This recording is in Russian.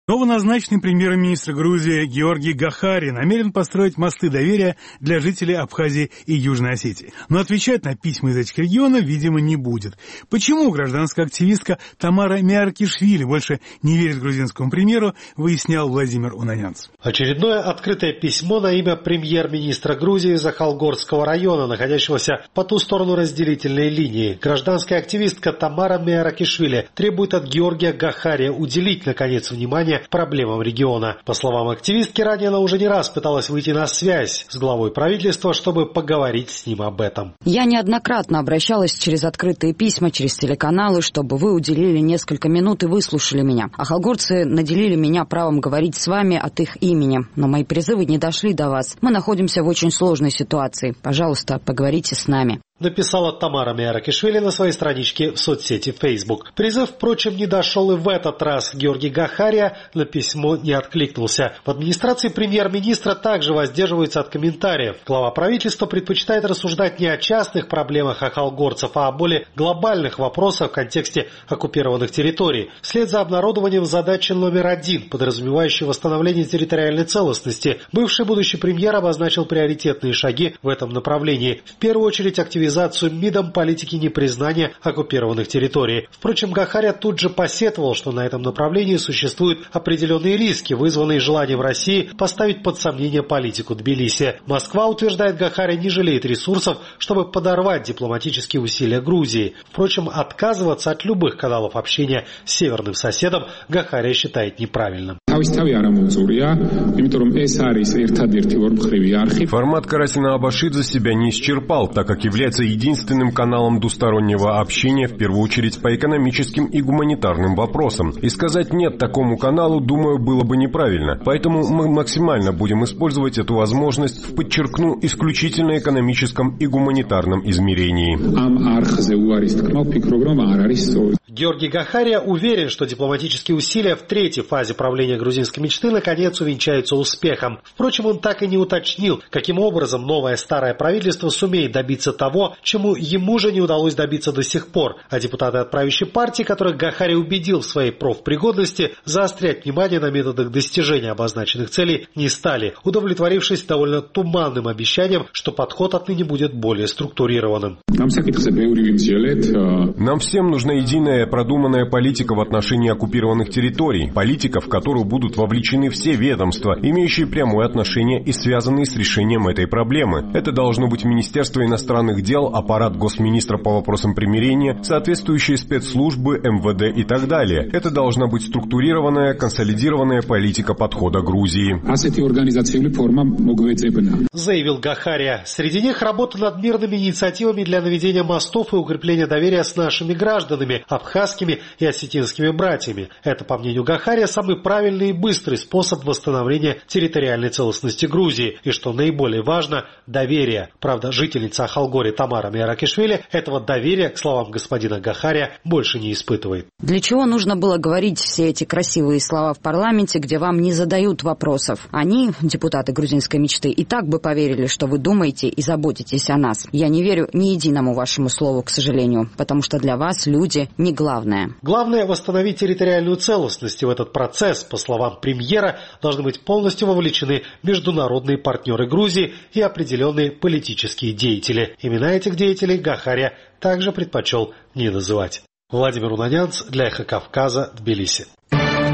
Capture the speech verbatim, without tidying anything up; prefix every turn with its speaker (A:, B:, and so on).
A: Новоназначенный премьер-министр Грузии Георгий Гахари намерен построить мосты доверия для жителей Абхазии и Южной Осетии. Но отвечать на письма из этих регионов, видимо, не будет. Почему гражданская активистка Тамара Меаркишвили больше не верит грузинскому премьеру, выяснял Владимир Унанянц.
B: Очередное открытое письмо на имя премьер-министра Грузии из Ахалгорского района, находящегося по ту сторону разделительной линии. Гражданская активистка Тамара Меаркишвили требует от Георгия Гахари уделить, наконец, внимание проблемам региона. По словам активистки, ранее она уже не раз пыталась выйти на связь с главой правительства, чтобы поговорить с ним об этом.
C: Я неоднократно обращалась через открытые письма, через телеканалы, чтобы вы уделили несколько минут и выслушали меня. Ахалгорцы наделили меня правом говорить с вами от их имени, но мои призывы не дошли до вас. Мы находимся в очень сложной ситуации. Пожалуйста, поговорите с нами.
B: Написала Тамара Меаркишвили на своей страничке в соцсети Facebook. Призыв, впрочем, не дошел и в этот раз. Георгий Гахария на письмо не откликнулся. В администрации премьер-министра также воздерживаются от комментариев. Глава правительства предпочитает рассуждать не о частных проблемах ахалгорцев, а о более глобальных вопросах в контексте оккупированных территорий. Вслед за обнародованием задачи номер один, подразумевающей восстановление территориальной целостности, бывший будущий премьер обозначил приоритетные шаги в этом направлении. В первую очередь активизацию МИДом политики непризнания оккупированных территорий. Впрочем, Гахария тут же посетовал, что на этом направлении существуют определенные риски, вызванные желанием России поставить под сомнение политику Тбилиси. Москва, утверждает Гахария, не жалеет ресурсов, чтобы подорвать дипломатические усилия Грузии. Впрочем, отказываться от любых каналов общения с северным соседом Гахария считает неправильным.
D: Формат Карасина-Абашидзе себя не исчерпал, так как является единственным каналом двустороннего общения, в первую очередь по экономическим и гуманитарным вопросам. И сказать «нет» такому каналу, думаю, было бы неправильно. Поэтому мы максимально будем использовать эту возможность, подчеркну, исключительно экономическом и гуманитарном измерении.
B: Георгий Гахария уверен, что дипломатические усилия в третьей фазе правления грузинской мечты наконец увенчаются успехом. Впрочем, он так и не уточнил, каким образом новое старое правительство сумеет добиться того, чему ему же не удалось добиться до сих пор. А депутаты от правящей партии, которых Гахария убедил в своей профпригодности, заострять внимание на методах достижения обозначенных целей не стали, удовлетворившись довольно туманным обещанием, что подход отныне будет более структурированным.
D: Нам всем нужна единая продуманная политика в отношении оккупированных территорий, политика, в которую будут вовлечены все ведомства, имеющие прямое отношение и связанные с решением этой проблемы. Это должно быть Министерство иностранных дел, аппарат госминистра по вопросам примирения, соответствующие спецслужбы, эм вэ дэ и так далее. Это должна быть структурированная, консолидированная политика подхода Грузии.
B: Заявил Гахария. Среди них работа над мирными инициативами для наведения мостов и укрепления доверия с нашими гражданами, абхазскими и осетинскими братьями. Это, по мнению Гахария, самый правильный и быстрый способ восстановления территориальной целостности Грузии. И, что наиболее важно, доверие. Правда, жительница Ахалгории Тамара Меаркишвили этого доверия, к словам господина Гахария, больше не испытывает.
C: Для чего нужно было говорить все эти красивые слова в парламенте, где вам не задают вопросов? Они, депутаты грузинской мечты, и так бы поверили, что вы думаете и заботитесь о нас. Я не верю ни единому вашему слову, к сожалению, потому что для вас люди не главное.
B: Главное — восстановить территориальную целостность, и в этот процесс, по словам премьера, должны быть полностью вовлечены международные партнеры Грузии и определенные политические деятели. Имена этих деятелей Гахария также предпочел не называть. Владимир Унанянц для Эхо Кавказа, Тбилиси.